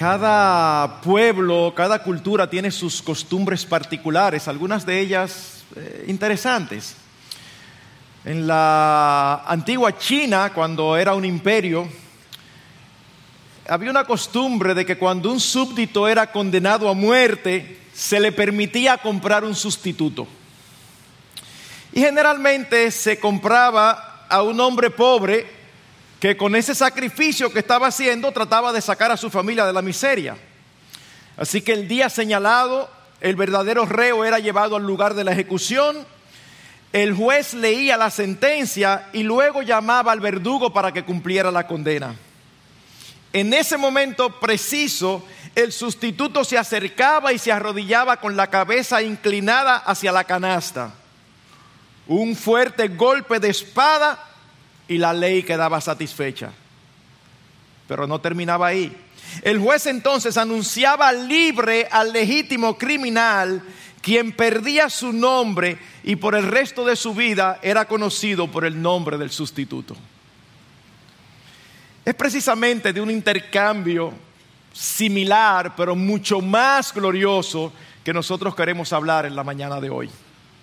Cada pueblo, cada cultura tiene sus costumbres particulares, algunas de ellas interesantes. En la antigua China, cuando era un imperio, había una costumbre de que cuando un súbdito era condenado a muerte, se le permitía comprar un sustituto. Y generalmente se compraba a un hombre pobre que con ese sacrificio que estaba haciendo trataba de sacar a su familia de la miseria. Así que el día señalado, el verdadero reo era llevado al lugar de la ejecución. El juez leía la sentencia y luego llamaba al verdugo para que cumpliera la condena. En ese momento preciso, el sustituto se acercaba y se arrodillaba con la cabeza inclinada hacia la canasta. Un fuerte golpe de espada y la ley quedaba satisfecha. Pero no terminaba ahí. El juez entonces anunciaba libre al legítimo criminal, quien perdía su nombre y por el resto de su vida era conocido por el nombre del sustituto. Es precisamente de un intercambio similar, pero mucho más glorioso, que nosotros queremos hablar en la mañana de hoy.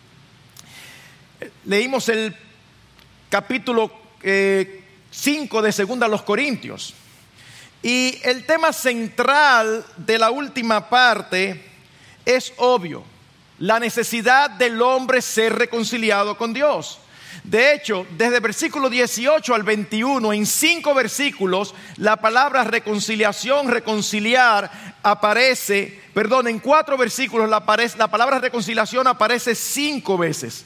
Leímos el capítulo 5 de 2 a los Corintios. Y el tema central de la última parte es obvio: la necesidad del hombre ser reconciliado con Dios. De hecho, desde el versículo 18 al 21, en 5 versículos, la palabra reconciliación, reconciliar, en 4 versículos la palabra reconciliación aparece 5 veces.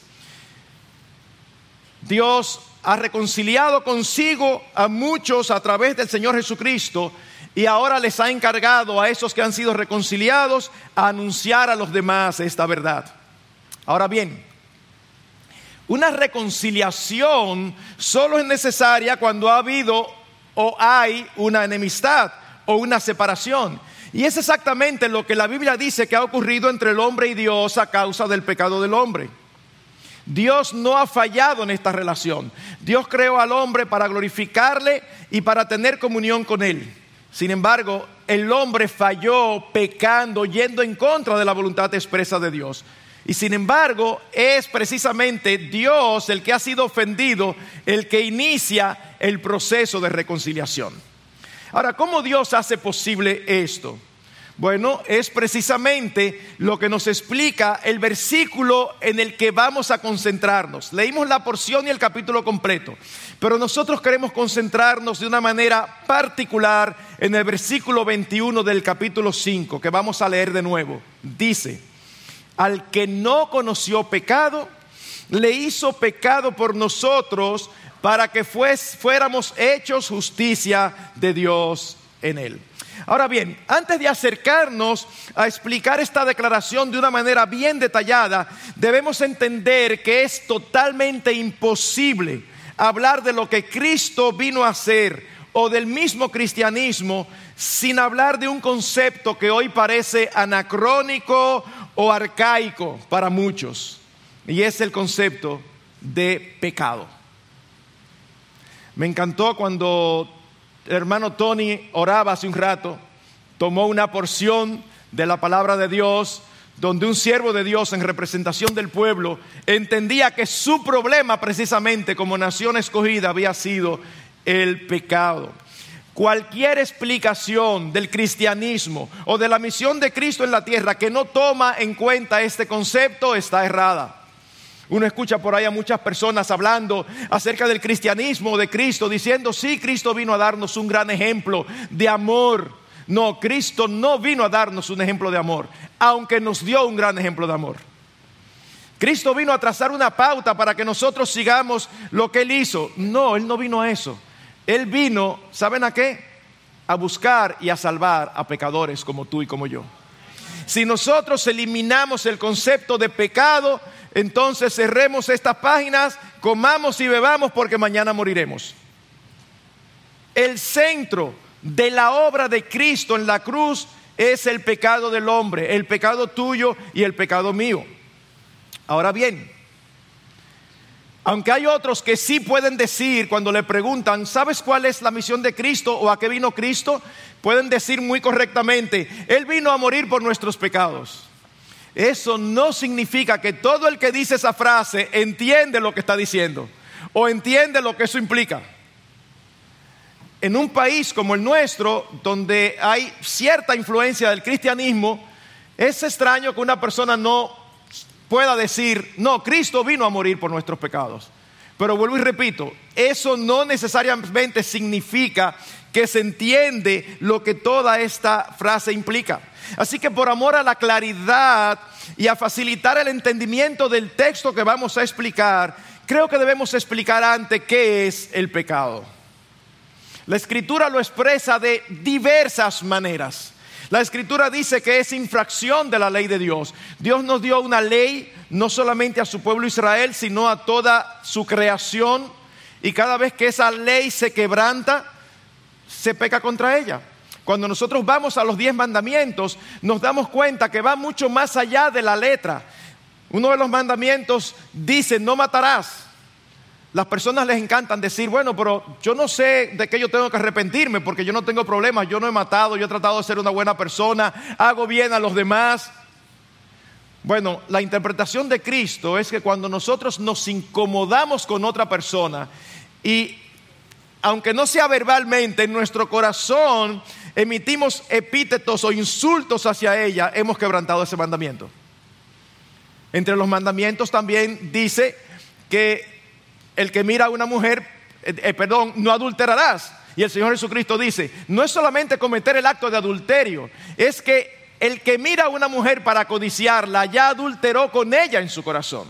Dios ha reconciliado consigo a muchos a través del Señor Jesucristo, y ahora les ha encargado a esos que han sido reconciliados a anunciar a los demás esta verdad. Ahora bien, una reconciliación solo es necesaria cuando ha habido o hay una enemistad o una separación. Y es exactamente lo que la Biblia dice que ha ocurrido entre el hombre y Dios a causa del pecado del hombre. Dios no ha fallado en esta relación. Dios creó al hombre para glorificarle y para tener comunión con él. Sin embargo, el hombre falló pecando, yendo en contra de la voluntad expresa de Dios. Y sin embargo, es precisamente Dios el que ha sido ofendido, el que inicia el proceso de reconciliación. Ahora, ¿cómo Dios hace posible esto? Bueno, es precisamente lo que nos explica el versículo en el que vamos a concentrarnos. Leímos la porción y el capítulo completo, pero nosotros queremos concentrarnos de una manera particular en el versículo 21 del capítulo 5, que vamos a leer de nuevo. Dice: al que no conoció pecado, le hizo pecado por nosotros, para que fuéramos hechos justicia de Dios en él. Ahora bien, antes de acercarnos a explicar esta declaración de una manera bien detallada, debemos entender que es totalmente imposible hablar de lo que Cristo vino a hacer o del mismo cristianismo sin hablar de un concepto que hoy parece anacrónico o arcaico para muchos, y es el concepto de pecado. Me encantó cuando el hermano Tony oraba hace un rato, tomó una porción de la palabra de Dios, donde un siervo de Dios en representación del pueblo entendía que su problema precisamente como nación escogida había sido el pecado. Cualquier explicación del cristianismo o de la misión de Cristo en la tierra que no toma en cuenta este concepto está errada. Uno escucha por ahí a muchas personas hablando acerca del cristianismo de Cristo, diciendo: sí, Cristo vino a darnos un gran ejemplo de amor. No, Cristo no vino a darnos un ejemplo de amor, aunque nos dio un gran ejemplo de amor. Cristo vino a trazar una pauta para que nosotros sigamos lo que Él hizo. No, Él no vino a eso. Él vino, ¿saben a qué? A buscar y a salvar a pecadores como tú y como yo. Si nosotros eliminamos el concepto de pecado, entonces cerremos estas páginas, comamos y bebamos porque mañana moriremos. El centro de la obra de Cristo en la cruz es el pecado del hombre, el pecado tuyo y el pecado mío. Ahora bien, Aunque hay otros que sí pueden decir cuando le preguntan, ¿sabes cuál es la misión de Cristo o a qué vino Cristo? Pueden decir muy correctamente, Él vino a morir por nuestros pecados. Eso no significa que todo el que dice esa frase entiende lo que está diciendo o entiende lo que eso implica. En un país como el nuestro, donde hay cierta influencia del cristianismo, es extraño que una persona no pueda decir, no, Cristo vino a morir por nuestros pecados. Pero vuelvo y repito, eso no necesariamente significa que se entiende lo que toda esta frase implica. Así que por amor a la claridad y a facilitar el entendimiento del texto que vamos a explicar, creo que debemos explicar antes qué es el pecado. La Escritura lo expresa de diversas maneras. La Escritura dice que es infracción de la ley de Dios. Dios nos dio una ley no solamente a su pueblo Israel, sino a toda su creación. Y cada vez que esa ley se quebranta, se peca contra ella. Cuando nosotros vamos a los 10 mandamientos, nos damos cuenta que va mucho más allá de la letra. Uno de los mandamientos dice, no matarás. Las personas les encantan decir, bueno, pero yo no sé de qué yo tengo que arrepentirme porque yo no tengo problemas, yo no he matado, yo he tratado de ser una buena persona, hago bien a los demás. Bueno, la interpretación de Cristo es que cuando nosotros nos incomodamos con otra persona y aunque no sea verbalmente, en nuestro corazón emitimos epítetos o insultos hacia ella, hemos quebrantado ese mandamiento. Entre los mandamientos también dice que el que mira a una mujer, no adulterarás. Y el Señor Jesucristo dice, no es solamente cometer el acto de adulterio, es que el que mira a una mujer para codiciarla, ya adulteró con ella en su corazón.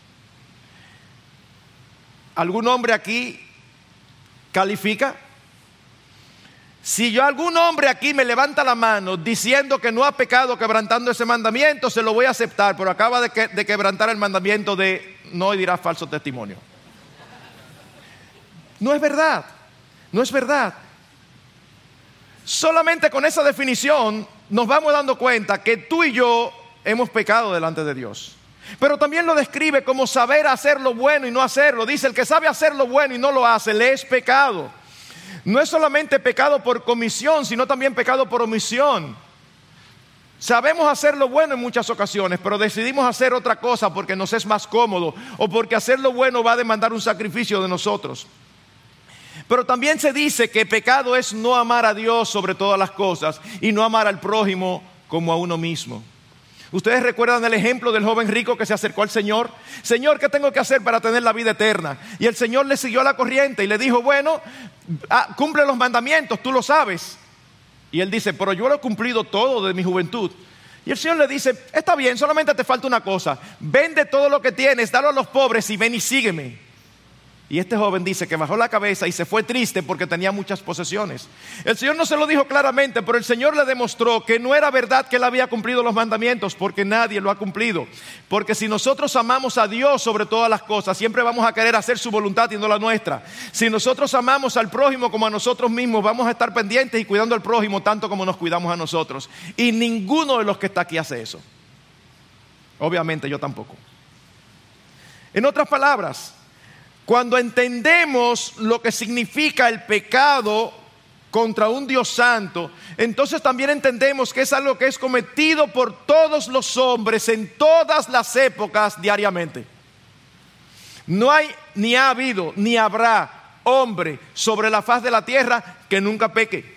¿Algún hombre aquí califica? Si algún hombre aquí me levanta la mano diciendo que no ha pecado quebrantando ese mandamiento, se lo voy a aceptar, pero acaba de quebrantar el mandamiento de no dirás falso testimonio. No es verdad, no es verdad. Solamente con esa definición nos vamos dando cuenta que tú y yo hemos pecado delante de Dios. Pero también lo describe como saber hacer lo bueno y no hacerlo. Dice, el que sabe hacer lo bueno y no lo hace, le es pecado. No es solamente pecado por comisión, sino también pecado por omisión. Sabemos hacer lo bueno en muchas ocasiones, pero decidimos hacer otra cosa porque nos es más cómodo o porque hacer lo bueno va a demandar un sacrificio de nosotros. Pero también se dice que pecado es no amar a Dios sobre todas las cosas y no amar al prójimo como a uno mismo. ¿Ustedes recuerdan el ejemplo del joven rico que se acercó al Señor? Señor, ¿qué tengo que hacer para tener la vida eterna? Y el Señor le siguió la corriente y le dijo, bueno, cumple los mandamientos, tú lo sabes. Y él dice, pero yo lo he cumplido todo de mi juventud. Y el Señor le dice, está bien, solamente te falta una cosa. Vende todo lo que tienes, dalo a los pobres y ven y sígueme. Y este joven dice que bajó la cabeza y se fue triste porque tenía muchas posesiones. El Señor no se lo dijo claramente, pero el Señor le demostró que no era verdad que él había cumplido los mandamientos, porque nadie lo ha cumplido. Porque si nosotros amamos a Dios sobre todas las cosas, siempre vamos a querer hacer su voluntad y no la nuestra. Si nosotros amamos al prójimo como a nosotros mismos, vamos a estar pendientes y cuidando al prójimo tanto como nos cuidamos a nosotros. Y ninguno de los que está aquí hace eso. Obviamente yo tampoco. En otras palabras, cuando entendemos lo que significa el pecado contra un Dios santo, entonces también entendemos que es algo que es cometido por todos los hombres en todas las épocas diariamente. No hay, ni ha habido, ni habrá hombre sobre la faz de la tierra que nunca peque.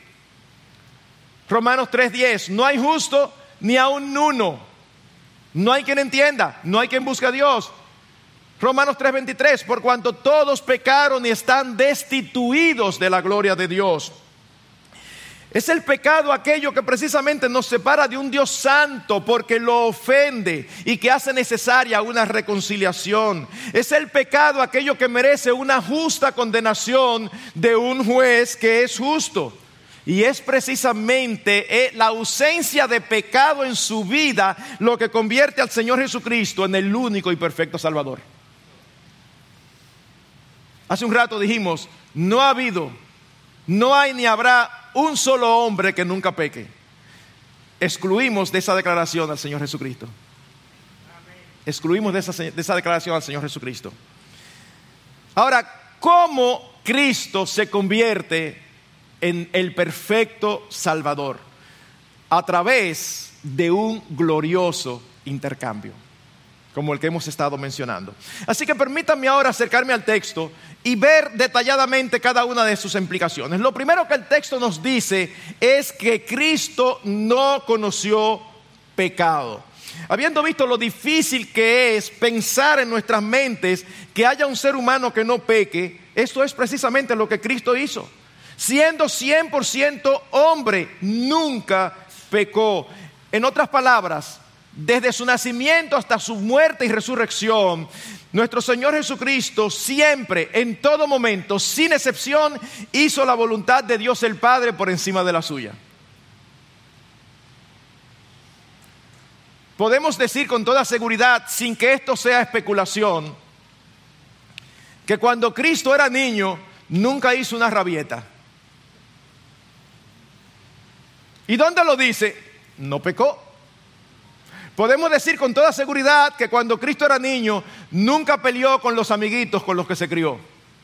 Romanos 3:10, no hay justo ni aun uno. No hay quien entienda, no hay quien busque a Dios. Romanos 3:23, por cuanto todos pecaron y están destituidos de la gloria de Dios. Es el pecado aquello que precisamente nos separa de un Dios santo porque lo ofende y que hace necesaria una reconciliación. Es el pecado aquello que merece una justa condenación de un juez que es justo. Y es precisamente la ausencia de pecado en su vida lo que convierte al Señor Jesucristo en el único y perfecto Salvador. Hace un rato dijimos, no ha habido, no hay ni habrá un solo hombre que nunca peque. Excluimos de esa declaración al Señor Jesucristo. Excluimos de esa declaración al Señor Jesucristo. Ahora, ¿cómo Cristo se convierte en el perfecto Salvador? A través de un glorioso intercambio, como el que hemos estado mencionando. Así que permítanme ahora acercarme al texto y ver detalladamente cada una de sus implicaciones. Lo primero que el texto nos dice es que Cristo no conoció pecado. Habiendo visto lo difícil que es pensar en nuestras mentes que haya un ser humano que no peque, esto es precisamente lo que Cristo hizo. Siendo 100% hombre, nunca pecó. En otras palabras, desde su nacimiento hasta su muerte y resurrección, nuestro Señor Jesucristo siempre, en todo momento, sin excepción, hizo la voluntad de Dios el Padre por encima de la suya. Podemos decir con toda seguridad, sin que esto sea especulación, que cuando Cristo era niño, nunca hizo una rabieta. ¿Y dónde lo dice? No pecó. Podemos decir con toda seguridad que cuando Cristo era niño, nunca peleó con los amiguitos con los que se crió.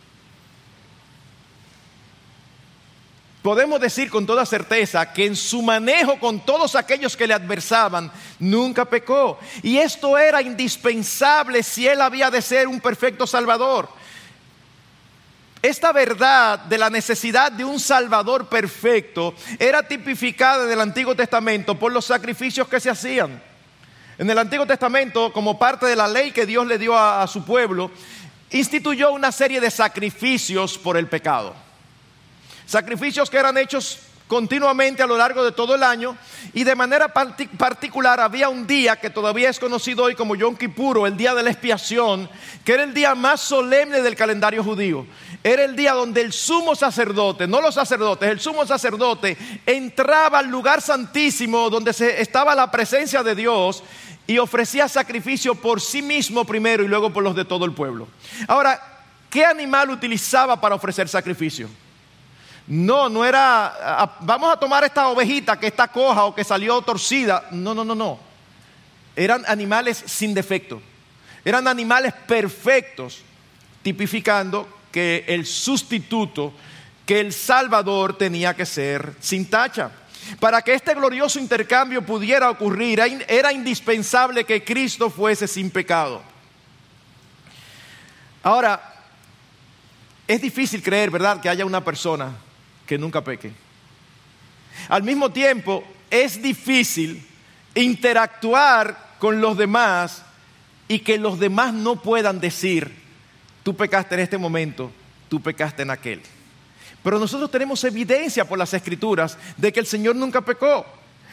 Podemos decir con toda certeza que en su manejo con todos aquellos que le adversaban, nunca pecó. Y esto era indispensable si él había de ser un perfecto Salvador. Esta verdad de la necesidad de un Salvador perfecto era tipificada en el Antiguo Testamento por los sacrificios que se hacían. En el Antiguo Testamento, como parte de la ley que Dios le dio a su pueblo, instituyó una serie de sacrificios por el pecado. Sacrificios que eran hechos continuamente a lo largo de todo el año, y de manera particular había un día que todavía es conocido hoy como Yom Kippur, el día de la expiación, que era el día más solemne del calendario judío. Era el día donde el sumo sacerdote, no los sacerdotes, el sumo sacerdote entraba al lugar santísimo donde estaba la presencia de Dios y ofrecía sacrificio por sí mismo primero y luego por los de todo el pueblo. Ahora, ¿qué animal utilizaba para ofrecer sacrificio? No era, vamos a tomar esta ovejita que está coja o que salió torcida. No. Eran animales sin defecto. Eran animales perfectos, tipificando que el sustituto, que el Salvador tenía que ser sin tacha. Para que este glorioso intercambio pudiera ocurrir, era indispensable que Cristo fuese sin pecado. Ahora, es difícil creer, ¿verdad?, que haya una persona que nunca peque. Al mismo tiempo, es difícil interactuar con los demás y que los demás no puedan decir: tú pecaste en este momento, tú pecaste en aquel. Pero nosotros tenemos evidencia por las Escrituras de que el Señor nunca pecó.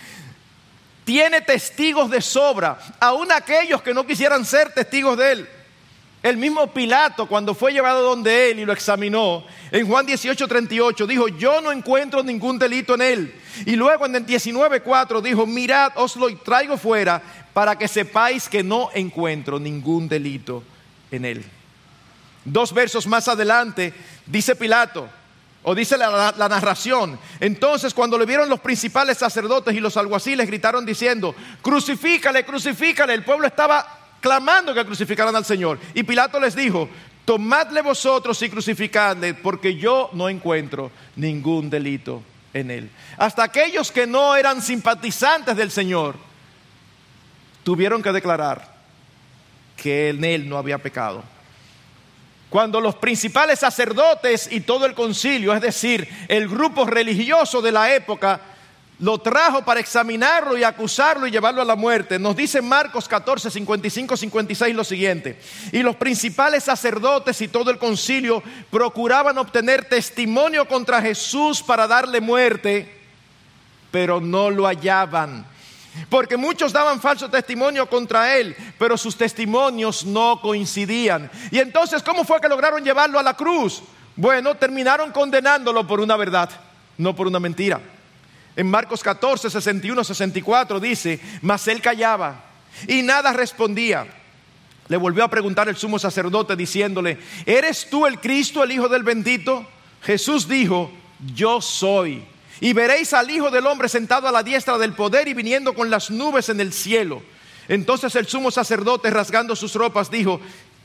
Tiene testigos de sobra, aun aquellos que no quisieran ser testigos de Él. El mismo Pilato, cuando fue llevado donde Él y lo examinó, en Juan 18:38 dijo: yo no encuentro ningún delito en Él. Y luego en el 19:4 dijo: mirad, os lo traigo fuera para que sepáis que no encuentro ningún delito en Él. 2 versos más adelante dice Pilato, o dice la narración: entonces cuando le vieron los principales sacerdotes y los alguaciles, gritaron diciendo: crucifícale, crucifícale. El pueblo estaba clamando que crucificaran al Señor. Y Pilato les dijo: tomadle vosotros y crucificadle, porque yo no encuentro ningún delito en él. Hasta aquellos que no eran simpatizantes del Señor tuvieron que declarar que en él no había pecado. Cuando los principales sacerdotes y todo el concilio, es decir, el grupo religioso de la época, lo trajo para examinarlo y acusarlo y llevarlo a la muerte, nos dice Marcos 14, 55, 56 lo siguiente: y los principales sacerdotes y todo el concilio procuraban obtener testimonio contra Jesús para darle muerte, pero no lo hallaban, porque muchos daban falso testimonio contra él, pero sus testimonios no coincidían. Y entonces, ¿cómo fue que lograron llevarlo a la cruz? Bueno, terminaron condenándolo por una verdad, no por una mentira. En Marcos 14, 61, 64 dice: mas él callaba y nada respondía. Le volvió a preguntar el sumo sacerdote diciéndole: ¿eres tú el Cristo, el Hijo del Bendito? Jesús dijo: yo soy. Y veréis al Hijo del Hombre sentado a la diestra del poder y viniendo con las nubes en el cielo. Entonces el sumo sacerdote, rasgando sus ropas, dijo: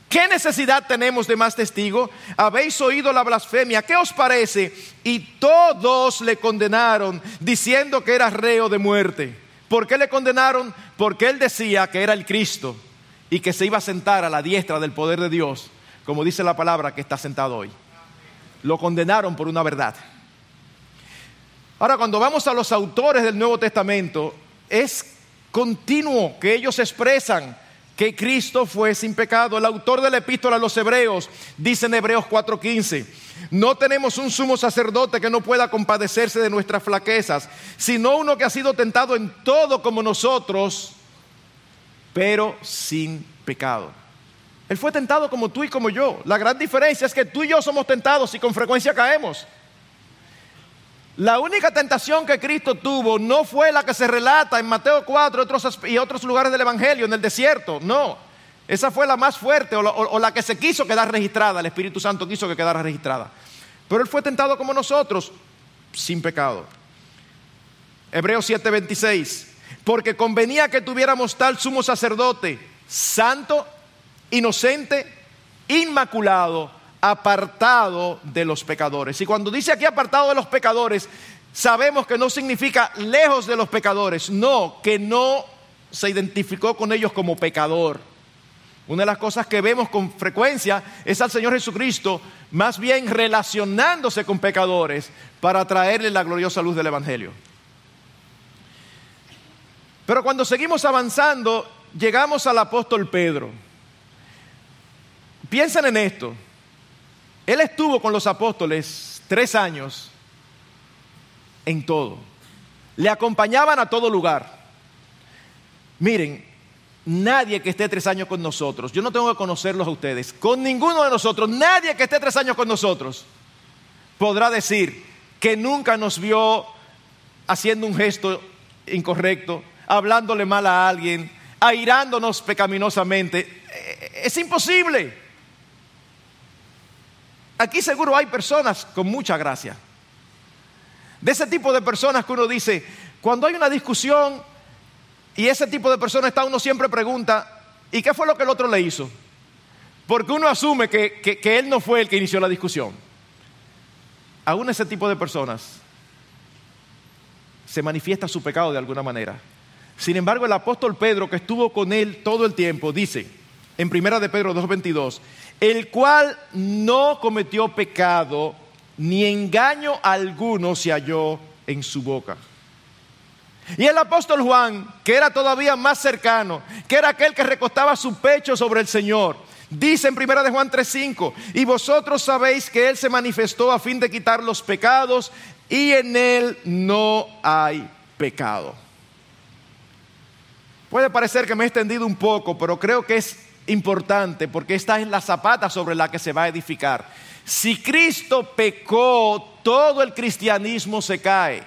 ¿Qué necesidad tenemos de más testigos? Habéis oído la blasfemia. ¿Qué os parece? Y todos le condenaron, diciendo que era reo de muerte. ¿Por qué le condenaron? Porque él decía que era el Cristo y que se iba a sentar a la diestra del poder de Dios, como dice la palabra que está sentado hoy. Lo condenaron por una verdad. Ahora, cuando vamos a los autores del Nuevo Testamento, es continuo que ellos expresan que Cristo fue sin pecado. El autor de la epístola a los Hebreos dice en Hebreos 4:15: no tenemos un sumo sacerdote que no pueda compadecerse de nuestras flaquezas, sino uno que ha sido tentado en todo como nosotros, pero sin pecado. Él fue tentado como tú y como yo. La gran diferencia es que tú y yo somos tentados y con frecuencia caemos. La única tentación que Cristo tuvo no fue la que se relata en Mateo 4 y otros lugares del Evangelio, en el desierto. No, esa fue la más fuerte o la que se quiso quedar registrada. El Espíritu Santo quiso que quedara registrada. Pero Él fue tentado como nosotros, sin pecado. Hebreos 7:26: porque convenía que tuviéramos tal sumo sacerdote, santo, inocente, inmaculado, apartado de los pecadores. Y cuando dice aquí apartado de los pecadores, sabemos que no significa lejos de los pecadores. No, que no se identificó con ellos como pecador. Una de las cosas que vemos con frecuencia es al Señor Jesucristo más bien relacionándose con pecadores para traerle la gloriosa luz del Evangelio. Pero cuando seguimos avanzando, llegamos al apóstol Pedro. Piensen en esto. Él estuvo con los apóstoles 3 años en todo. Le acompañaban a todo lugar. Miren, nadie que esté 3 años con nosotros, yo no tengo que conocerlos a ustedes, con ninguno de nosotros, nadie que esté 3 años con nosotros podrá decir que nunca nos vio haciendo un gesto incorrecto, hablándole mal a alguien, airándonos pecaminosamente. Es imposible. Aquí seguro hay personas con mucha gracia. De ese tipo de personas que uno dice, cuando hay una discusión y ese tipo de persona está, uno siempre pregunta, ¿y qué fue lo que el otro le hizo? Porque uno asume que él no fue el que inició la discusión. Aún ese tipo de personas se manifiesta su pecado de alguna manera. Sin embargo, el apóstol Pedro, que estuvo con él todo el tiempo, dice en 1 de Pedro 2:22: el cual no cometió pecado, ni engaño alguno se halló en su boca. Y el apóstol Juan, que era todavía más cercano, que era aquel que recostaba su pecho sobre el Señor, dice en 1 de Juan 3:5: y vosotros sabéis que Él se manifestó a fin de quitar los pecados, y en Él no hay pecado. Puede parecer que me he extendido un poco, pero creo que es importante porque esta es la zapata sobre la que se va a edificar. Si Cristo pecó, todo el cristianismo se cae.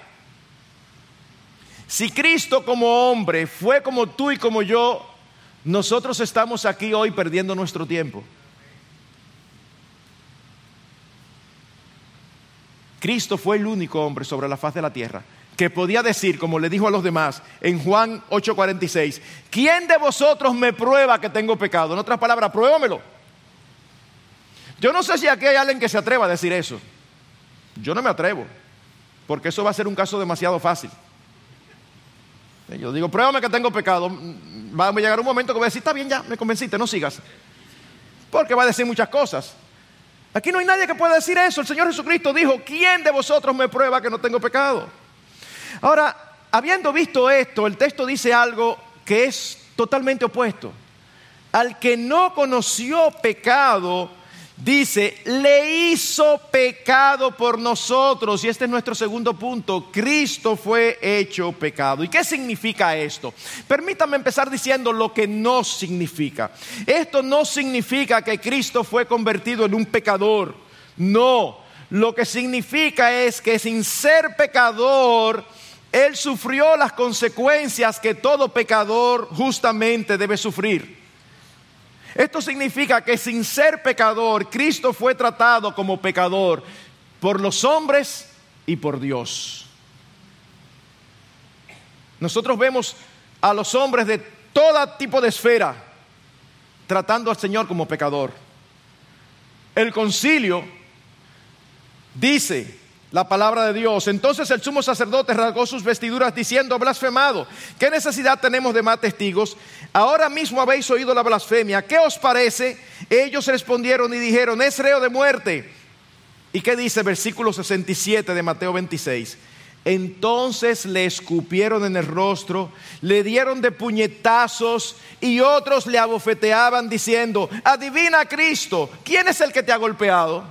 Si Cristo como hombre fue como tú y como yo, nosotros estamos aquí hoy perdiendo nuestro tiempo. Cristo fue el único hombre sobre la faz de la tierra que podía decir, como le dijo a los demás en Juan 8:46: ¿quién de vosotros me prueba que tengo pecado? En otras palabras, pruébamelo. Yo no sé si aquí hay alguien que se atreva a decir eso. Yo no me atrevo, porque eso va a ser un caso demasiado fácil. Yo digo, pruébame que tengo pecado. Va a llegar un momento que voy a decir, está bien, ya, me convenciste, no sigas. Porque va a decir muchas cosas. Aquí no hay nadie que pueda decir eso. El Señor Jesucristo dijo, ¿quién de vosotros me prueba que no tengo pecado? Ahora, habiendo visto esto, el texto dice algo que es totalmente opuesto. Al que no conoció pecado, dice, le hizo pecado por nosotros. Y este es nuestro segundo punto: Cristo fue hecho pecado. ¿Y qué significa esto? Permítanme empezar diciendo lo que no significa. Esto no significa que Cristo fue convertido en un pecador. No, lo que significa es que sin ser pecador, Él sufrió las consecuencias que todo pecador justamente debe sufrir. Esto significa que sin ser pecador, Cristo fue tratado como pecador por los hombres y por Dios. Nosotros vemos a los hombres de todo tipo de esfera tratando al Señor como pecador. El concilio dice la palabra de Dios: entonces el sumo sacerdote rasgó sus vestiduras diciendo: blasfemado, ¿qué necesidad tenemos de más testigos? Ahora mismo habéis oído la blasfemia, ¿qué os parece? Ellos respondieron y dijeron: es reo de muerte. ¿Y qué dice versículo 67 de Mateo 26? Entonces le escupieron en el rostro, le dieron de puñetazos y otros le abofeteaban diciendo: adivina, Cristo, ¿quién es el que te ha golpeado?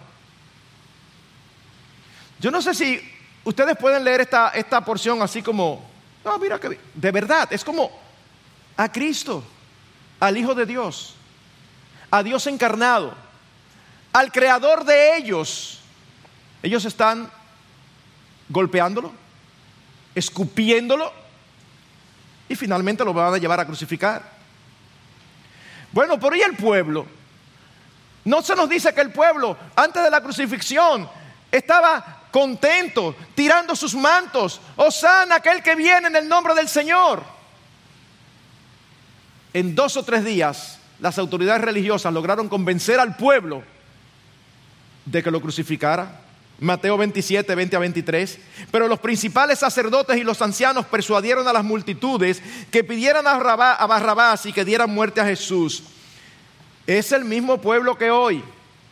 Yo no sé si ustedes pueden leer esta porción así como, no, mira que de verdad, es como a Cristo, al Hijo de Dios, a Dios encarnado, al creador de ellos. Ellos están golpeándolo, escupiéndolo y finalmente lo van a llevar a crucificar. Bueno, por ahí el pueblo, no se nos dice que el pueblo antes de la crucifixión estaba contento, tirando sus mantos: Hosana aquel que viene en el nombre del Señor. En 2 o 3 días las autoridades religiosas lograron convencer al pueblo de que lo crucificara. Mateo 27, 20 a 23. Pero los principales sacerdotes y los ancianos persuadieron a las multitudes que pidieran a Barrabás y que dieran muerte a Jesús. Es el mismo pueblo que hoy.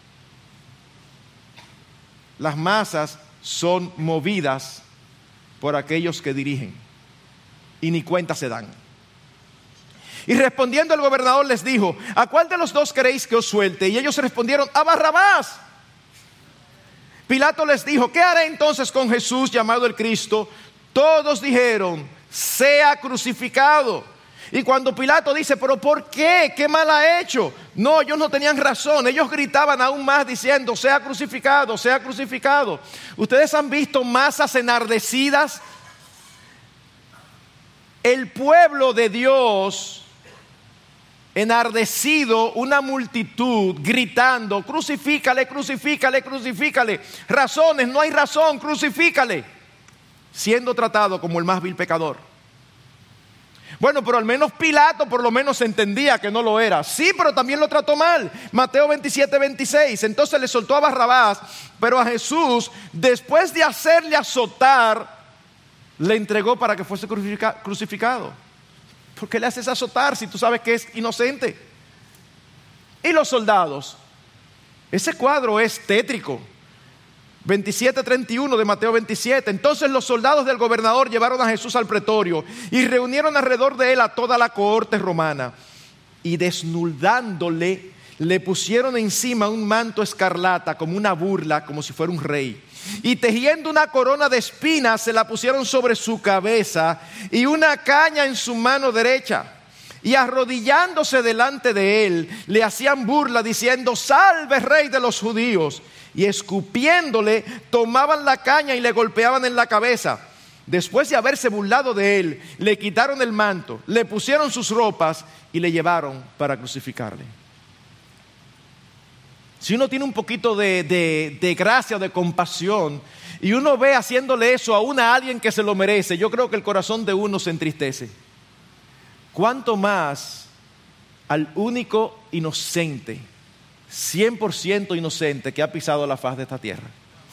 Las masas son movidas por aquellos que dirigen y ni cuenta se dan. Y respondiendo el gobernador les dijo: ¿a cuál de los dos queréis que os suelte? Y ellos respondieron: a Barrabás. Pilato les dijo: ¿qué haré entonces con Jesús llamado el Cristo? Todos dijeron: sea crucificado. Y cuando Pilato dice: ¿pero por qué? ¿Qué mal ha hecho? No, ellos no tenían razón. Ellos gritaban aún más diciendo: sea crucificado, sea crucificado. ¿Ustedes han visto masas enardecidas? El pueblo de Dios enardecido, una multitud gritando: crucifícale, crucifícale, crucifícale. Razones, no hay razón, crucifícale. Siendo tratado como el más vil pecador. Bueno, pero al menos Pilato por lo menos entendía que no lo era. Sí, pero también lo trató mal. Mateo 27, 26. Entonces le soltó a Barrabás, pero a Jesús, después de hacerle azotar, le entregó para que fuese crucificado. ¿Por qué le haces azotar si tú sabes que es inocente? Y los soldados, ese cuadro es tétrico. 27:31 de Mateo 27. Entonces los soldados del gobernador llevaron a Jesús al pretorio y reunieron alrededor de él a toda la cohorte romana. Y desnudándole, le pusieron encima un manto escarlata como una burla, como si fuera un rey. Y tejiendo una corona de espinas se la pusieron sobre su cabeza y una caña en su mano derecha. Y arrodillándose delante de él, le hacían burla diciendo: salve, rey de los judíos. Y escupiéndole, tomaban la caña y le golpeaban en la cabeza. Después de haberse burlado de él, le quitaron el manto, le pusieron sus ropas y le llevaron para crucificarle. Si uno tiene un poquito de gracia, de compasión, y uno ve haciéndole eso a alguien que se lo merece, yo creo que el corazón de uno se entristece. ¿Cuánto más al único inocente, 100% inocente, que ha pisado la faz de esta tierra?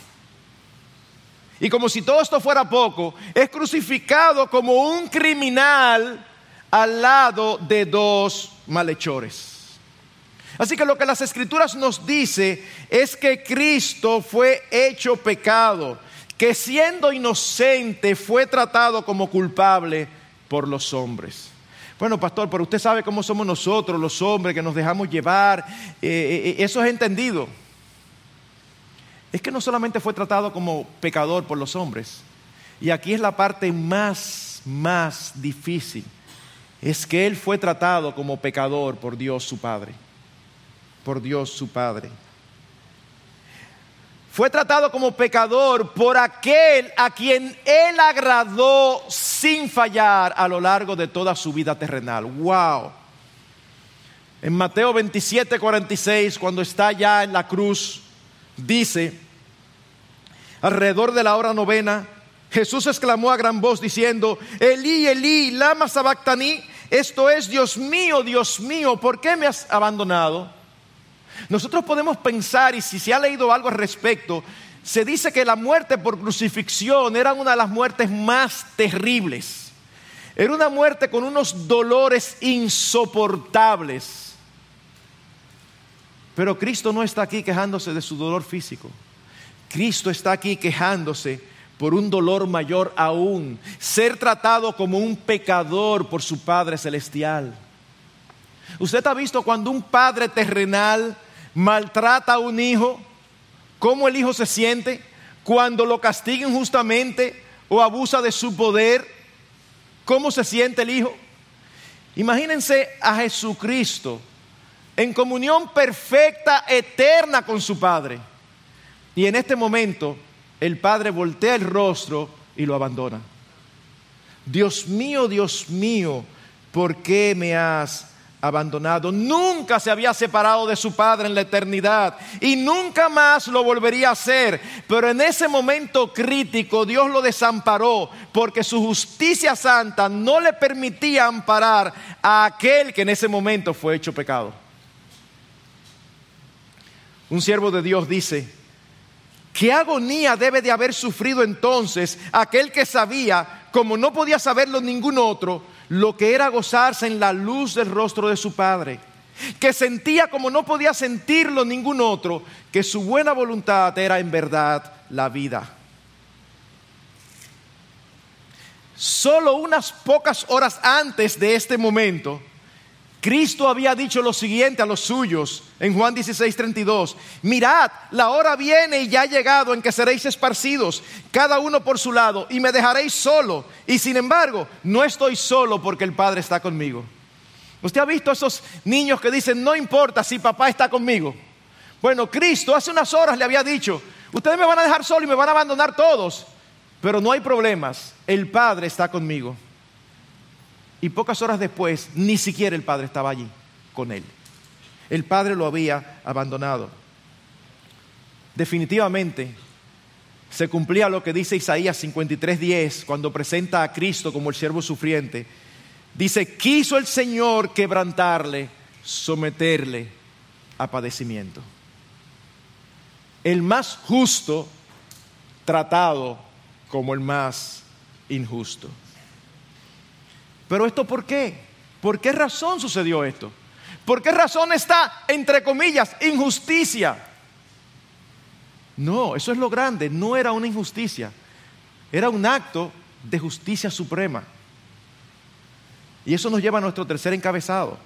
Y como si todo esto fuera poco, es crucificado como un criminal al lado de 2 malhechores. Así que lo que las Escrituras nos dice es que Cristo fue hecho pecado, que siendo inocente fue tratado como culpable por los hombres. Bueno, pastor, pero usted sabe cómo somos nosotros los hombres, que nos dejamos llevar. Eso es entendido. Es que no solamente fue tratado como pecador por los hombres, y aquí es la parte más difícil, es que Él fue tratado como pecador por Dios su Padre. Por Dios su Padre. Fue tratado como pecador por aquel a quien Él agradó sin fallar a lo largo de toda su vida terrenal. ¡Wow! En Mateo 27:46, cuando está ya en la cruz, dice: alrededor de la hora 9, Jesús exclamó a gran voz diciendo: Elí, Elí, lama sabactani. Esto es, Dios mío, ¿por qué me has abandonado? Nosotros podemos pensar, y si se ha leído algo al respecto, se dice que la muerte por crucifixión era una de las muertes más terribles. Era una muerte con unos dolores insoportables. Pero Cristo no está aquí quejándose de su dolor físico. Cristo está aquí quejándose por un dolor mayor aún, ser tratado como un pecador por su Padre Celestial. ¿Usted ha visto cuando un padre terrenal maltrata a un hijo, cómo el hijo se siente cuando lo castiga injustamente o abusa de su poder? ¿Cómo se siente el hijo? Imagínense a Jesucristo en comunión perfecta, eterna con su Padre. Y en este momento, el Padre voltea el rostro y lo abandona. Dios mío, ¿por qué me has abandonado? Nunca se había separado de su Padre en la eternidad y nunca más lo volvería a hacer. Pero en ese momento crítico, Dios lo desamparó porque su justicia santa no le permitía amparar a aquel que en ese momento fue hecho pecado. Un siervo de Dios dice: ¿qué agonía debe de haber sufrido entonces aquel que sabía, como no podía saberlo ningún otro, lo que era gozarse en la luz del rostro de su Padre? Que sentía, como no podía sentirlo ningún otro, que su buena voluntad era en verdad la vida. Solo unas pocas horas antes de este momento, Cristo había dicho lo siguiente a los suyos en Juan 16:32: mirad, la hora viene y ya ha llegado en que seréis esparcidos, cada uno por su lado, y me dejaréis solo. Y sin embargo, no estoy solo porque el Padre está conmigo. ¿Usted ha visto esos niños que dicen: no importa si papá está conmigo? Bueno, Cristo hace unas horas le había dicho: ustedes me van a dejar solo y me van a abandonar todos, pero no hay problemas, el Padre está conmigo. Y pocas horas después, ni siquiera el Padre estaba allí con él. El Padre lo había abandonado. Definitivamente se cumplía lo que dice Isaías 53:10 cuando presenta a Cristo como el siervo sufriente. Dice: quiso el Señor quebrantarle, someterle a padecimiento. El más justo tratado como el más injusto. Pero ¿esto por qué? ¿Por qué razón sucedió esto? ¿Por qué razón está, entre comillas, injusticia? No, eso es lo grande. No era una injusticia. Era un acto de justicia suprema. Y eso nos lleva a nuestro tercer encabezado.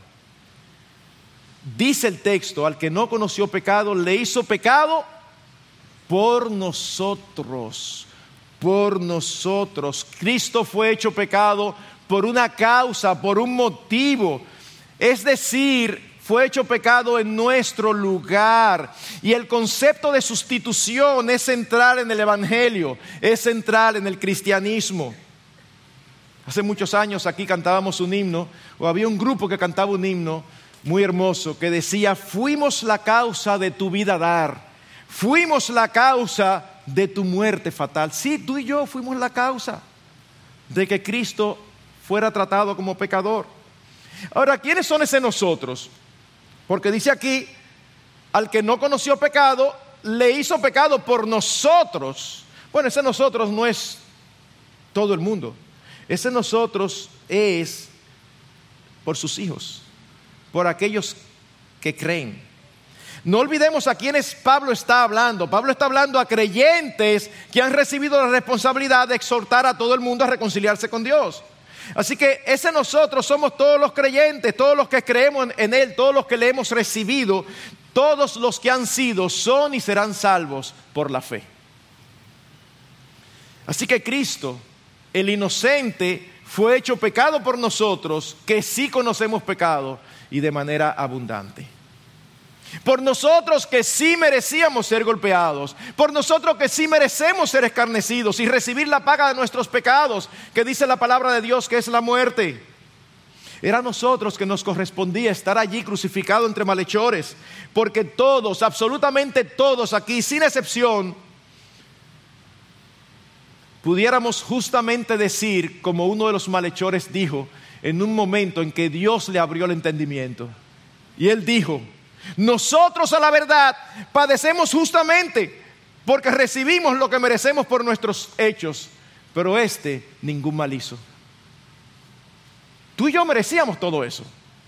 Dice el texto: al que no conoció pecado, le hizo pecado por nosotros. Por nosotros. Cristo fue hecho pecado por una causa, por un motivo. Es decir, fue hecho pecado en nuestro lugar. Y el concepto de sustitución es central en el Evangelio, es central en el cristianismo. Hace muchos años aquí cantábamos un himno, o había un grupo que cantaba un himno muy hermoso que decía: fuimos la causa de tu vida dar, fuimos la causa de tu muerte fatal. Sí, tú y yo fuimos la causa de que Cristo fuera tratado como pecador. Ahora, ¿quiénes son ese nosotros? Porque dice aquí: al que no conoció pecado, le hizo pecado por nosotros. Bueno, ese nosotros no es todo el mundo. Ese nosotros es por sus hijos, por aquellos que creen. No olvidemos a quienes Pablo está hablando. Pablo está hablando a creyentes que han recibido la responsabilidad de exhortar a todo el mundo a reconciliarse con Dios. Así que ese nosotros somos todos los creyentes, todos los que creemos en Él, todos los que le hemos recibido, todos los que han sido, son y serán salvos por la fe. Así que Cristo, el inocente, fue hecho pecado por nosotros, que sí conocemos pecado y de manera abundante. Por nosotros que sí merecíamos ser golpeados, por nosotros que sí merecemos ser escarnecidos y recibir la paga de nuestros pecados, que dice la palabra de Dios que es la muerte. Era a nosotros que nos correspondía estar allí crucificado entre malhechores, porque todos, absolutamente todos aquí, sin excepción, pudiéramos justamente decir, como uno de los malhechores dijo en un momento en que Dios le abrió el entendimiento. Y él dijo: nosotros a la verdad padecemos justamente porque recibimos lo que merecemos por nuestros hechos, pero ningún mal hizo. Tú y yo merecíamos todo eso.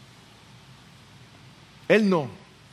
Él no.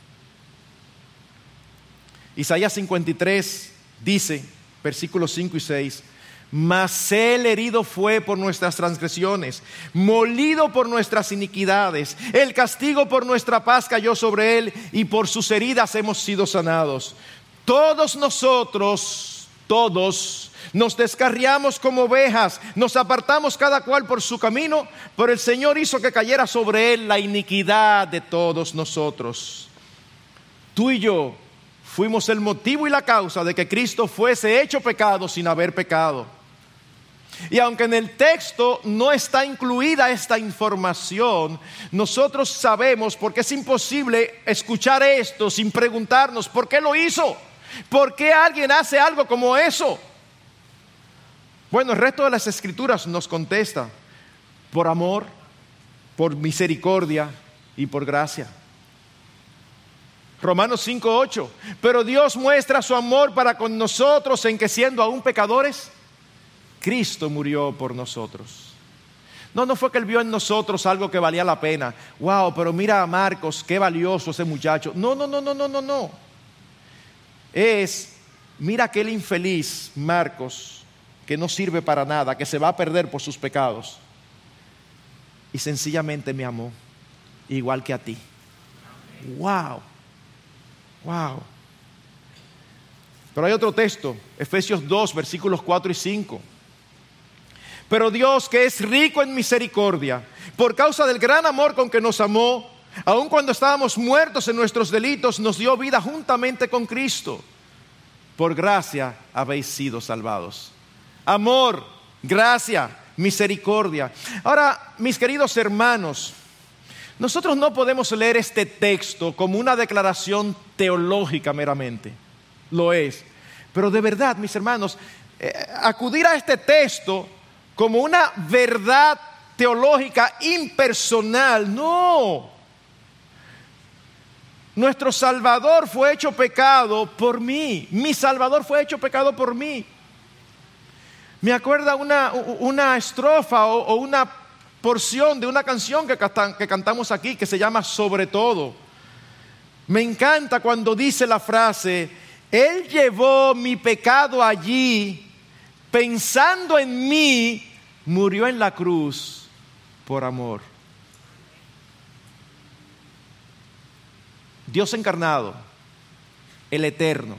Isaías 53 dice, versículos 5 y 6: mas él herido fue por nuestras transgresiones, molido por nuestras iniquidades. El castigo por nuestra paz cayó sobre él, y por sus heridas hemos sido sanados. Todos nosotros, nos descarriamos como ovejas, nos apartamos cada cual por su camino, pero el Señor hizo que cayera sobre él la iniquidad de todos nosotros. Tú y yo fuimos el motivo y la causa de que Cristo fuese hecho pecado sin haber pecado. Y aunque en el texto no está incluida esta información, nosotros sabemos, porque es imposible escuchar esto sin preguntarnos ¿por qué lo hizo? ¿Por qué alguien hace algo como eso? Bueno, el resto de las Escrituras nos contesta: por amor, por misericordia y por gracia. Romanos 5:8: pero Dios muestra su amor para con nosotros en que, siendo aún pecadores, Cristo murió por nosotros. No fue que Él vio en nosotros algo que valía la pena. Wow, pero mira a Marcos, qué valioso ese muchacho. No. Mira aquel infeliz Marcos, que no sirve para nada, que se va a perder por sus pecados, y sencillamente me amó, igual que a ti. Wow. Pero hay otro texto, Efesios 2, versículos 4 y 5. Pero Dios, que es rico en misericordia, por causa del gran amor con que nos amó, aun cuando estábamos muertos en nuestros delitos, nos dio vida juntamente con Cristo. Por gracia habéis sido salvados. Amor, gracia, misericordia. Ahora, mis queridos hermanos, nosotros no podemos leer este texto como una declaración teológica meramente. Lo es. Pero de verdad, mis hermanos, acudir a este texto como una verdad teológica impersonal, no. Nuestro Salvador fue hecho pecado por mí. Mi Salvador fue hecho pecado por mí. Me acuerda una estrofa o una porción de una canción que cantamos aquí, que se llama Sobre Todo. Me encanta cuando dice la frase: Él llevó mi pecado allí, pensando en mí, murió en la cruz por amor. Dios encarnado, el Eterno,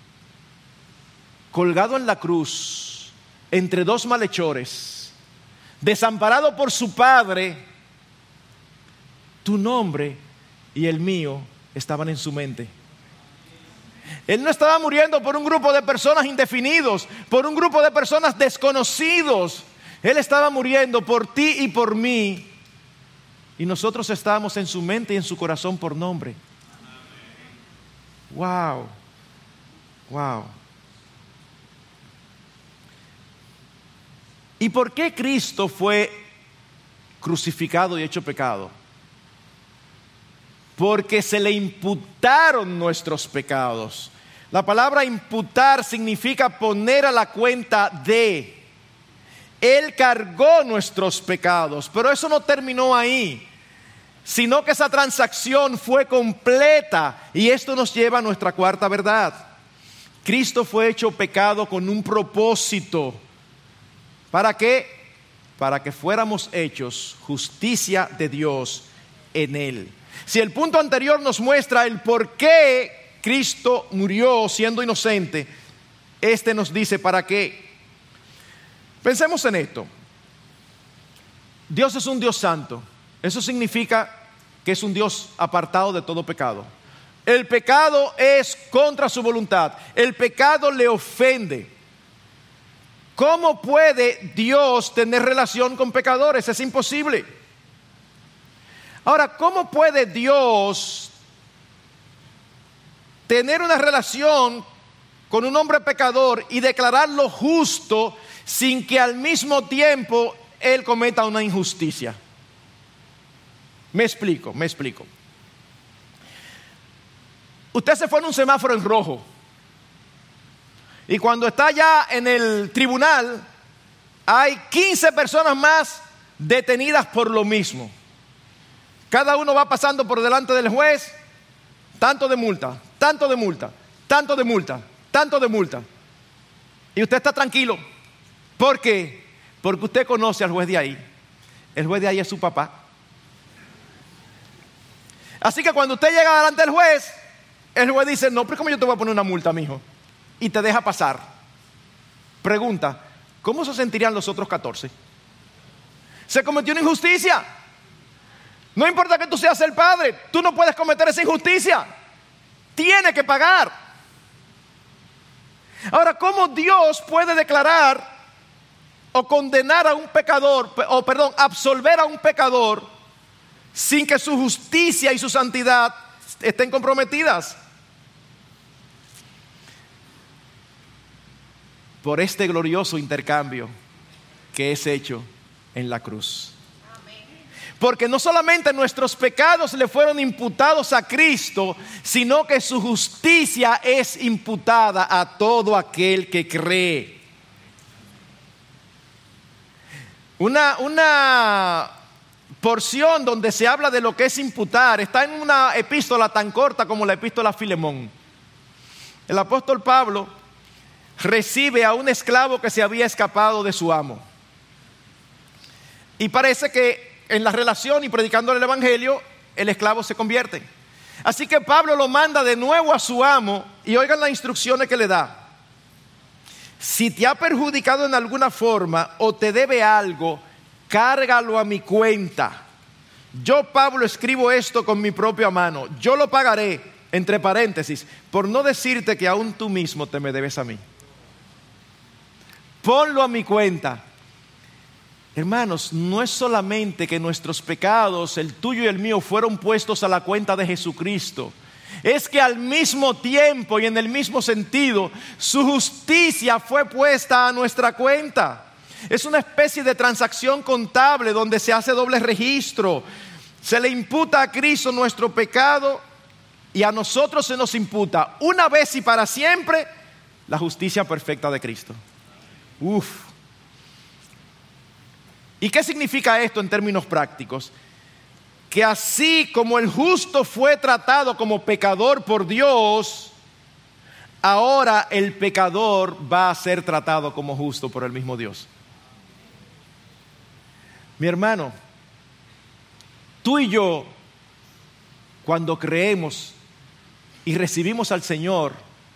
colgado en la cruz entre dos malhechores, desamparado por su Padre, tu nombre y el mío estaban en su mente. Él no estaba muriendo por un grupo de personas indefinidos, por un grupo de personas desconocidos. Él estaba muriendo por ti y por mí, y nosotros estábamos en su mente y en su corazón por nombre. Wow. ¿Y por qué Cristo fue crucificado y hecho pecado? Porque se le imputaron nuestros pecados. La palabra imputar significa poner a la cuenta de. Él cargó nuestros pecados, pero eso no terminó ahí, sino que esa transacción fue completa, y esto nos lleva a nuestra cuarta verdad. Cristo fue hecho pecado con un propósito. ¿Para qué? Para que fuéramos hechos justicia de Dios en Él. Si el punto anterior nos muestra el por qué Cristo murió siendo inocente, este nos dice para qué. Pensemos en esto. Dios es un Dios santo. Eso significa que es un Dios apartado de todo pecado. El pecado es contra su voluntad. El pecado le ofende. ¿Cómo puede Dios tener relación con pecadores? Es imposible. Ahora, ¿cómo puede Dios tener una relación con un hombre pecador y declararlo justo sin que al mismo tiempo él cometa una injusticia? Me explico. Usted se fue en un semáforo en rojo. Y cuando está ya en el tribunal, hay 15 personas más detenidas por lo mismo. Cada uno va pasando por delante del juez, tanto de multa, tanto de multa, tanto de multa, tanto de multa. Y usted está tranquilo. ¿Por qué? Porque usted conoce al juez de ahí. El juez de ahí es su papá. Así que cuando usted llega delante del juez, el juez dice, no, pero ¿cómo yo te voy a poner una multa, mijo? Y te deja pasar. Pregunta, ¿cómo se sentirían los otros 14? Se cometió una injusticia. No importa que tú seas el padre, tú no puedes cometer esa injusticia. Tiene que pagar. Ahora, ¿cómo Dios puede declarar o condenar a un pecador, absolver a un pecador sin que su justicia y su santidad estén comprometidas? Por este glorioso intercambio que es hecho en la cruz. Porque no solamente nuestros pecados le fueron imputados a Cristo, sino que su justicia es imputada a todo aquel que cree. Una porción donde se habla de lo que es imputar está en una epístola tan corta como la epístola a Filemón. El apóstol Pablo recibe a un esclavo que se había escapado de su amo. Y parece que en la relación y predicando el evangelio, el esclavo se convierte. Así que Pablo lo manda de nuevo a su amo y oigan las instrucciones que le da. Si te ha perjudicado en alguna forma o te debe algo, cárgalo a mi cuenta. Yo, Pablo, escribo esto con mi propia mano. Yo lo pagaré, entre paréntesis, por no decirte que aún tú mismo te me debes a mí. Ponlo a mi cuenta. Hermanos, no es solamente que nuestros pecados, el tuyo y el mío, fueron puestos a la cuenta de Jesucristo. Es que al mismo tiempo y en el mismo sentido, su justicia fue puesta a nuestra cuenta. Es una especie de transacción contable donde se hace doble registro. Se le imputa a Cristo nuestro pecado y a nosotros se nos imputa una vez y para siempre la justicia perfecta de Cristo. ¿Y qué significa esto en términos prácticos? Que así como el justo fue tratado como pecador por Dios, ahora el pecador va a ser tratado como justo por el mismo Dios. Mi hermano, tú y yo, cuando creemos y recibimos al Señor,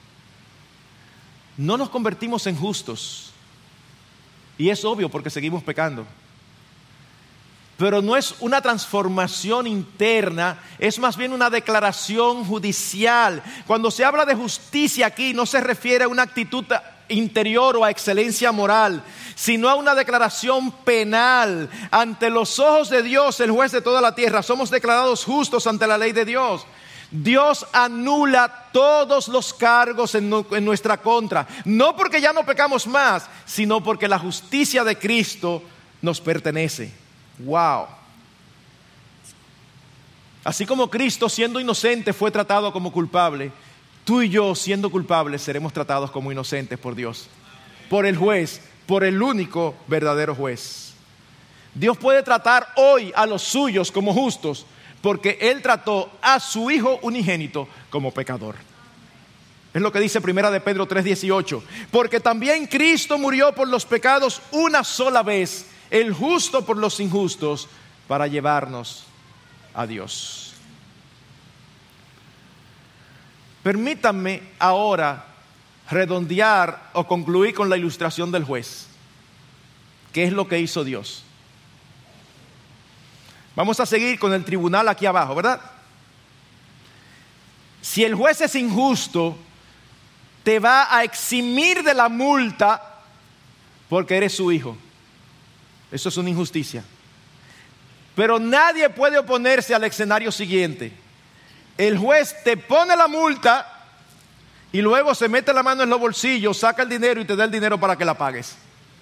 no nos convertimos en justos. Y es obvio porque seguimos pecando. Pero no es una transformación interna, es más bien una declaración judicial. Cuando se habla de justicia aquí, no se refiere a una actitud interior o a excelencia moral, sino a una declaración penal. Ante los ojos de Dios, el juez de toda la tierra, somos declarados justos ante la ley de Dios. Dios anula todos los cargos en nuestra contra, no porque ya no pecamos más, sino porque la justicia de Cristo nos pertenece. Wow. Así como Cristo, siendo inocente, fue tratado como culpable, tú y yo, siendo culpables, seremos tratados como inocentes por Dios, por el juez, por el único verdadero juez. Dios puede tratar hoy a los suyos como justos porque Él trató a su Hijo unigénito como pecador. Es lo que dice 1 de Pedro 3:18. Porque también Cristo murió por los pecados una sola vez, el justo por los injustos, para llevarnos a Dios. Permítanme ahora redondear o concluir con la ilustración del juez. ¿Qué es lo que hizo Dios? Vamos a seguir con el tribunal aquí abajo, ¿verdad? Si el juez es injusto, te va a eximir de la multa porque eres su hijo. Eso es una injusticia. Pero nadie puede oponerse al escenario siguiente. El juez te pone la multa y luego se mete la mano en los bolsillos, saca el dinero y te da el dinero para que la pagues.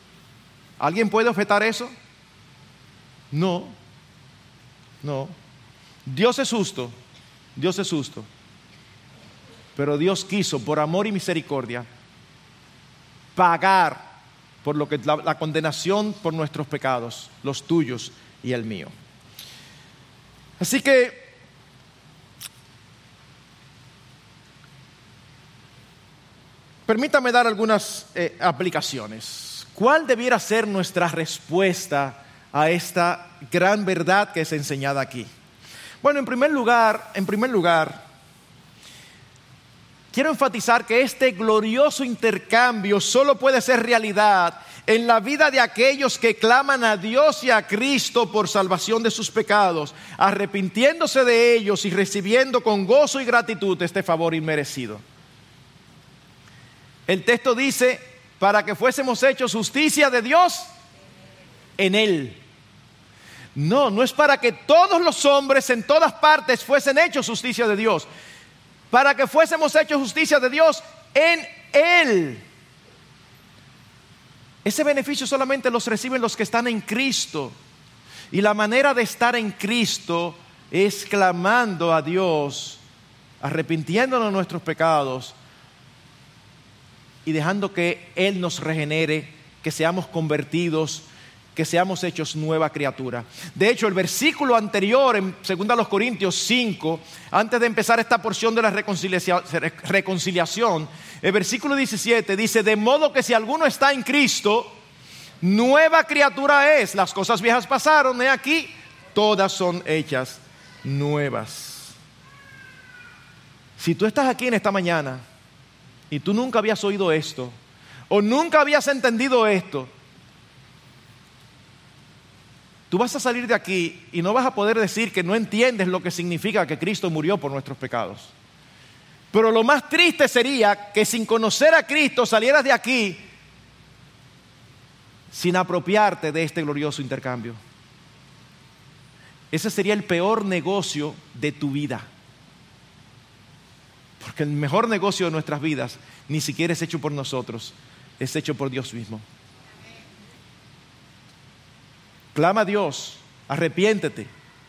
¿Alguien puede objetar eso? No. Dios es justo, Dios es justo, pero Dios quiso, por amor y misericordia, pagar por lo que la condenación por nuestros pecados, los tuyos y el mío. Así que permítame dar algunas aplicaciones. ¿Cuál debiera ser nuestra respuesta a esta gran verdad que es enseñada aquí? Bueno, en primer lugar, quiero enfatizar que este glorioso intercambio solo puede ser realidad en la vida de aquellos que claman a Dios y a Cristo por salvación de sus pecados, arrepintiéndose de ellos y recibiendo con gozo y gratitud este favor inmerecido. El texto dice, para que fuésemos hechos justicia de Dios en Él. No es para que todos los hombres en todas partes fuesen hechos justicia de Dios. Para que fuésemos hechos justicia de Dios en Él. Ese beneficio solamente los reciben los que están en Cristo. Y la manera de estar en Cristo es clamando a Dios, arrepintiéndonos de nuestros pecados y dejando que Él nos regenere, que seamos convertidos, que seamos hechos nueva criatura. De hecho, el versículo anterior en 2 Corintios 5, antes de empezar esta porción de la reconciliación, el versículo 17 dice, de modo que si alguno está en Cristo, nueva criatura es. Las cosas viejas pasaron, he aquí, todas son hechas nuevas. Si tú estás aquí en esta mañana y tú nunca habías oído esto, o nunca habías entendido esto, tú vas a salir de aquí y no vas a poder decir que no entiendes lo que significa que Cristo murió por nuestros pecados. Pero lo más triste sería que sin conocer a Cristo salieras de aquí sin apropiarte de este glorioso intercambio. Ese sería el peor negocio de tu vida. Porque el mejor negocio de nuestras vidas ni siquiera es hecho por nosotros, es hecho por Dios mismo. Clama a Dios, arrepiéntete.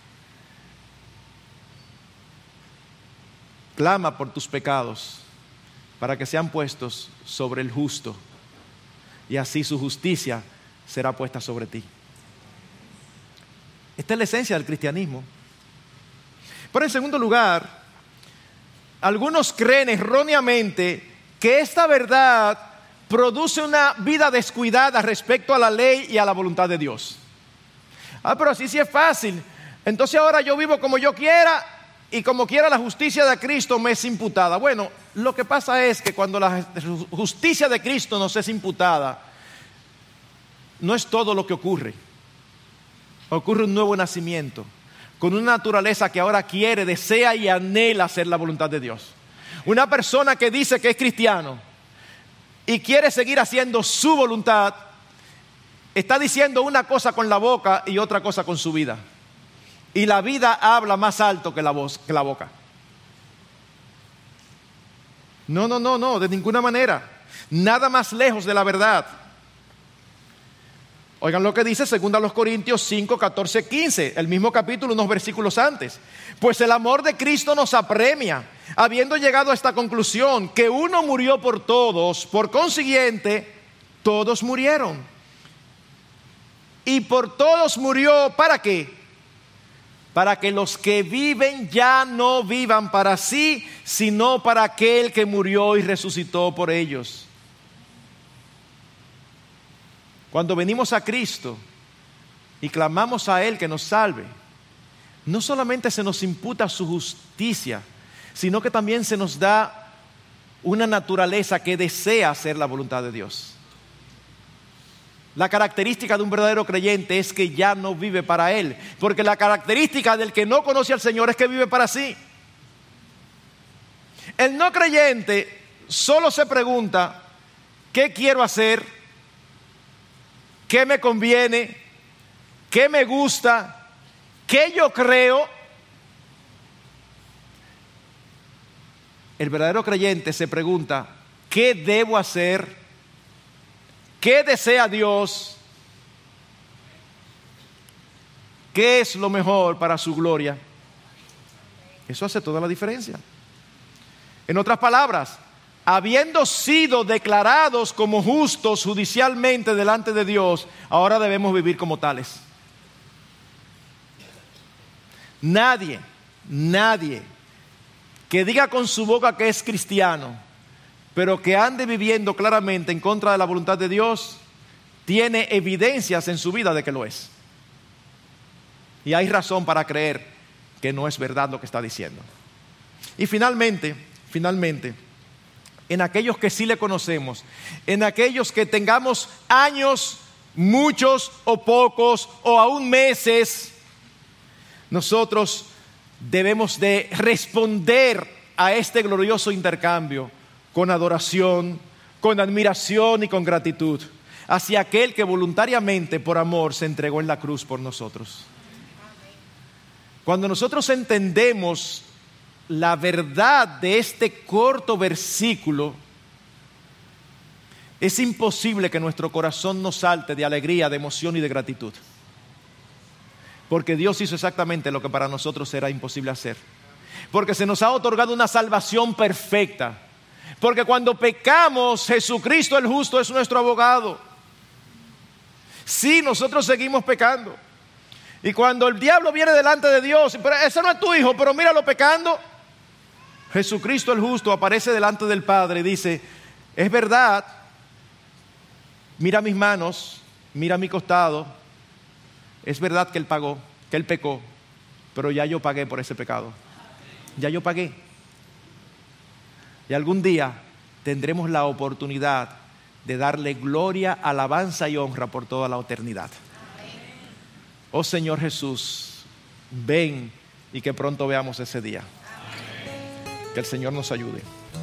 Clama por tus pecados para que sean puestos sobre el justo y así su justicia será puesta sobre ti. Esta es la esencia del cristianismo. Pero en segundo lugar, algunos creen erróneamente que esta verdad produce una vida descuidada respecto a la ley y a la voluntad de Dios. Pero así sí es fácil. Entonces ahora yo vivo como yo quiera y como quiera la justicia de Cristo me es imputada. Bueno, lo que pasa es que cuando la justicia de Cristo nos es imputada, no es todo lo que ocurre. Ocurre un nuevo nacimiento, con una naturaleza que ahora quiere, desea y anhela hacer la voluntad de Dios. Una persona que dice que es cristiano y quiere seguir haciendo su voluntad, está diciendo una cosa con la boca y otra cosa con su vida. Y la vida habla más alto que la boca. No, de ninguna manera. Nada más lejos de la verdad. Oigan lo que dice 2 Corintios 5, 14, 15, el mismo capítulo, unos versículos antes. Pues el amor de Cristo nos apremia, habiendo llegado a esta conclusión, que uno murió por todos, por consiguiente, todos murieron. Y por todos murió, ¿para qué? Para que los que viven ya no vivan para sí, sino para aquel que murió y resucitó por ellos. Cuando venimos a Cristo y clamamos a Él que nos salve, no solamente se nos imputa su justicia, sino que también se nos da una naturaleza que desea hacer la voluntad de Dios. La característica de un verdadero creyente es que ya no vive para Él, porque la característica del que no conoce al Señor es que vive para sí. El no creyente solo se pregunta, ¿qué quiero hacer? ¿Qué me conviene? ¿Qué me gusta? ¿Qué yo creo? El verdadero creyente se pregunta, ¿qué debo hacer? ¿Qué desea Dios? ¿Qué es lo mejor para su gloria? Eso hace toda la diferencia. En otras palabras, habiendo sido declarados como justos judicialmente delante de Dios, ahora debemos vivir como tales. Nadie que diga con su boca que es cristiano, pero que ande viviendo claramente en contra de la voluntad de Dios, tiene evidencias en su vida de que lo es. Y hay razón para creer que no es verdad lo que está diciendo. Y finalmente, en aquellos que sí le conocemos, en aquellos que tengamos años, muchos o pocos, o aún meses, nosotros debemos de responder a este glorioso intercambio con adoración, con admiración y con gratitud hacia aquel que voluntariamente por amor se entregó en la cruz por nosotros. Cuando nosotros entendemos la verdad de este corto versículo, es imposible que nuestro corazón no salte de alegría, de emoción y de gratitud. Porque Dios hizo exactamente lo que para nosotros era imposible hacer. Porque se nos ha otorgado una salvación perfecta. Porque cuando pecamos, Jesucristo el justo es nuestro abogado. Sí, nosotros seguimos pecando. Y cuando el diablo viene delante de Dios, pero ese no es tu hijo, pero míralo pecando, Jesucristo el justo aparece delante del Padre y dice: es verdad, mira mis manos, mira mi costado, es verdad que él pagó, que él pecó, pero ya yo pagué por ese pecado, ya yo pagué. Y algún día tendremos la oportunidad de darle gloria, alabanza y honra por toda la eternidad. Oh Señor Jesús, ven y que pronto veamos ese día. Que el Señor nos ayude.